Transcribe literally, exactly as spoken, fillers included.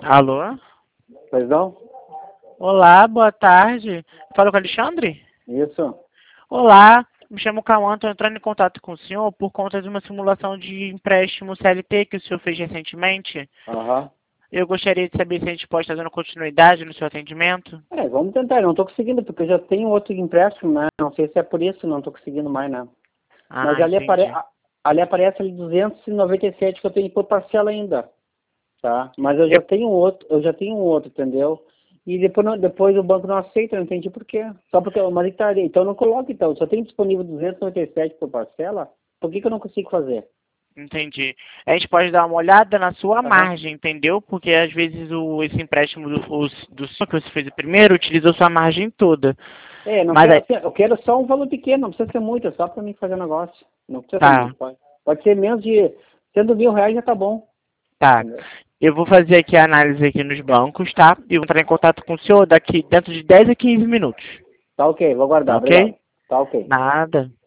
Alô? Pois não? Olá, boa tarde. Fala com o Alexandre? Isso. Olá, me chamo Cauã, estou entrando em contato com o senhor por conta de uma simulação de empréstimo C L T que o senhor fez recentemente. Aham. Eu gostaria de saber se a gente pode estar dando continuidade no seu atendimento. É, vamos tentar. Eu não tô conseguindo, porque eu já tenho outro empréstimo, né? Não sei se é por isso, não tô conseguindo mais, né? Mas Ah, ali, apare... entendi. ali aparece ali duzentos e noventa e sete que eu tenho por parcela ainda, tá? Mas eu já Eu- tenho outro, eu já tenho um outro, entendeu? E depois, não- depois o banco não aceita, eu não entendi por quê. Só porque, mas ele tá ali. Então não coloque, então. Eu só tenho disponível duzentos e noventa e sete por parcela, por que que eu não consigo fazer? Entendi. A gente pode dar uma olhada na sua Aham. margem, entendeu? Porque às vezes o, esse empréstimo do, os- do senhor que você fez o primeiro utilizou sua margem toda. É, não Mas quero, aí, assim, eu quero só um valor pequeno, não precisa ser muito, é só para mim fazer negócio. Não precisa ser tá, muito, pode. Pode ser menos de, sendo mil reais já tá bom. tá. Entendeu? Eu vou fazer aqui a análise aqui nos bancos, tá? E vou entrar em contato com o senhor daqui dentro de dez a quinze minutos. Tá ok, vou Tá aguardar, obrigado. ok? Tá ok. Nada.